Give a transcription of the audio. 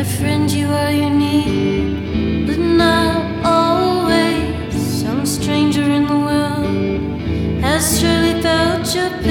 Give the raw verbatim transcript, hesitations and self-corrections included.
My friend, you are unique, but not always. Some stranger in the world has surely felt your pain.